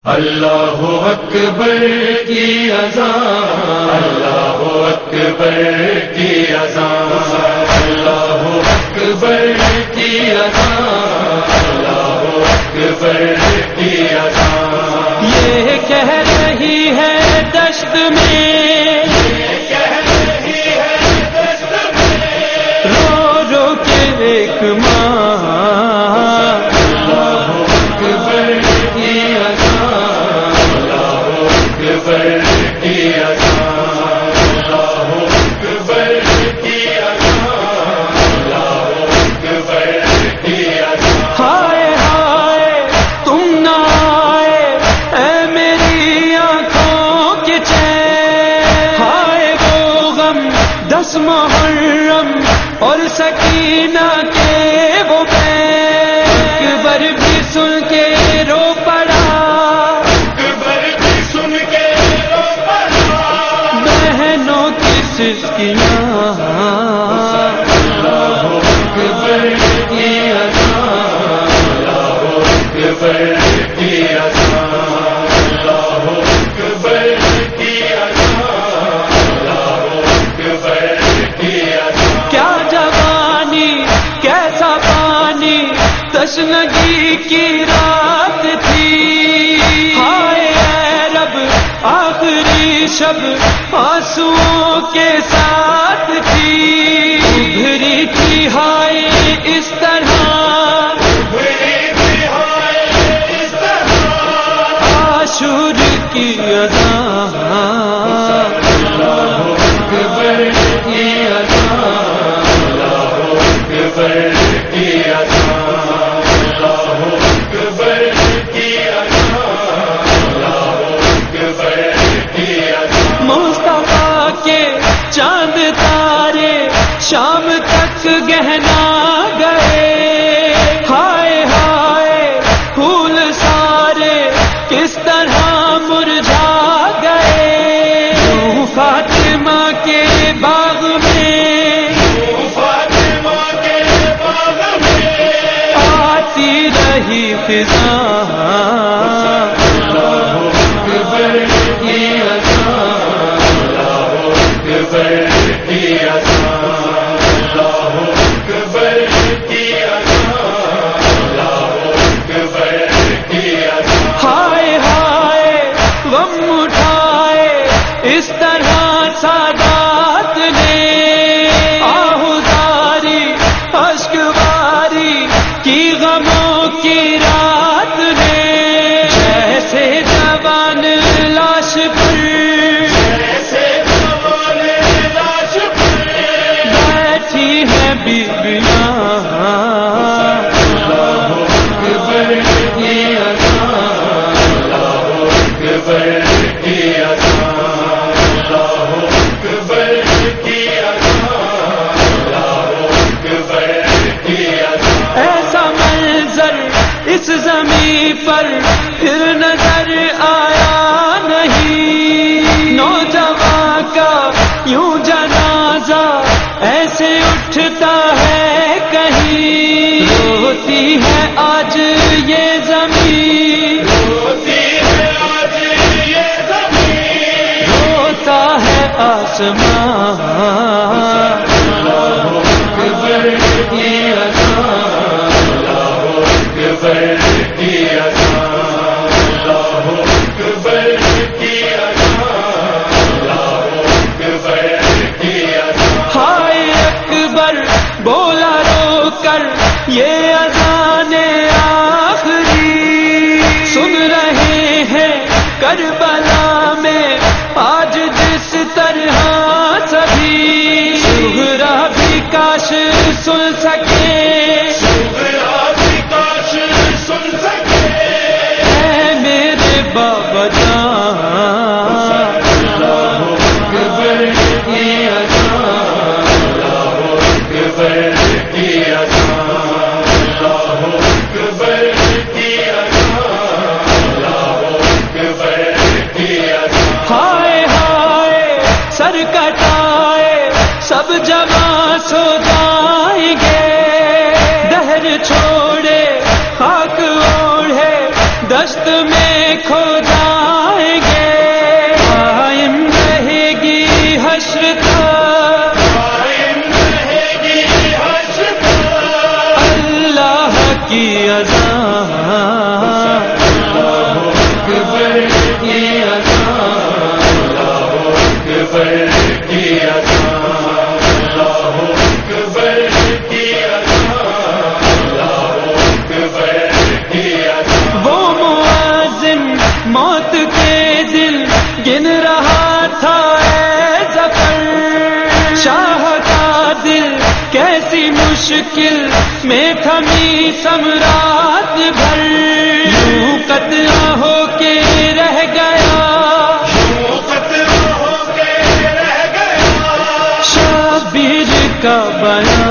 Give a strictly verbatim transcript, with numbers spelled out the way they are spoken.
اللہ اکبر کی اذان، اللہ اکبر کی اذان، اللہ اکبر کی اذان، اللہ اکبر کی اذان، یہ کہہ رہی ہے دشت میں، یہ کہہ رہی ہے دشت میں، رو رو کے ایک ماں، اللہ اکبر کی اذان، اللہ اکبر کی اذان، اللہ اکبر کی اذان، اللہ اکبر کی اذان۔ ہائے ہائے تم نہ آئے اے میری آنکھوں کے چین، ہائے وہ غم دس محرم اور سکینہ کے وہ بین، اکبر بھی سن کے رو پڑا، اکبر بھی سن کے رو پڑا، بہنوں کی سسکیاں، اللہ اکبر کی اذان، اللہ اکبر کی اذان، اللہ اکبر کی اذان، اللہ اکبر کی اذان۔ کیا جوانی کیسا پانی تشنگی کی رات تھی، ہائے اے رب آخری شب آنسوؤں کے ساتھ تھی، ابھری تھی ہائے اس طرح بڑی بہائے اس طرح، عاشور کی اذان، اللہ اکبر کی اذان، اللہ اکبر کی اذان، اللہ اکبر کی اذان، اللہ اکبر کی اذان۔ مصطفیٰ کے چاند تارے شام تک گہنا گئے، ہائے ہائے پھول سارے کس طرح مرجھا گئے، یوں فاطمہ کے باغ میں فاطمہ کے باغ میں آتی رہی فضا، اللہ اکبر کی اذان، اللہ اکبر کی اذان، اللہ اکبر کی اذان، اللہ اکبر کی اذان۔ ہائے ہائے غم اٹھائے اس طرح سادات نے، آہوزاری اشکباری کی غموں کی رات نے، جیسے جوان لاش پر ایسے جوان لاش پر بیٹھی ہیں بیویاں، اللہ اکبر کی اذان، اللہ اکبر کی اذان، اللہ اکبر کی اذان، اللہ اکبر کی اذان۔ ایسا منظر اس زمین پر پھر نظر آیا نہیں، نوجوان کا یوں جنازہ ایسے اٹھتا ہے کہیں، روتی ہے آج یہ زمین، روتی ہے آج یہ زمین، روتا ہے آسمان، اللہ اکبر کی اذان، اللہ اکبر کی اذان، اللہ اکبر کی اذان، اللہ اکبر کی اذان۔ ہائے اکبر بولا رو کر یہ اذان آخری، سن رہے ہیں کربلا میں آج جس طرح سبھی، زہرا بھی کاش سن سکے، شکرا بھی کاش سن سکے، اے میرے بابا جان، اللہ اکبر کی اذان، اللہ اکبر کی اذان، اللہ اکبر کی اذان، اللہ اکبر کی اذان۔ ہائے ہائے سر کٹائے سب جوان سو جائیں گے، دہر چھوڑے خاک اوڑھے دشت میں کھو جائیں گے، قائم رہے گی حشر تک، قائم رہے گی حشر تک، اللہ کی اذان، اللہ اکبر کی اذان، اللہ اکبر کی اذان، اللہ اکبر کی اذان، اللہ اکبر کی اذان۔ وہ مؤذن موت کے دل گن رہا تھا اے ظفر، شاہ کا دل کیسی مشکل میں تھمی سمراٹ بھر، یوں قطرہ ہو کے رہ گیا، یوں قطرہ ہو کے رہ گیا، شبیر کا بیان،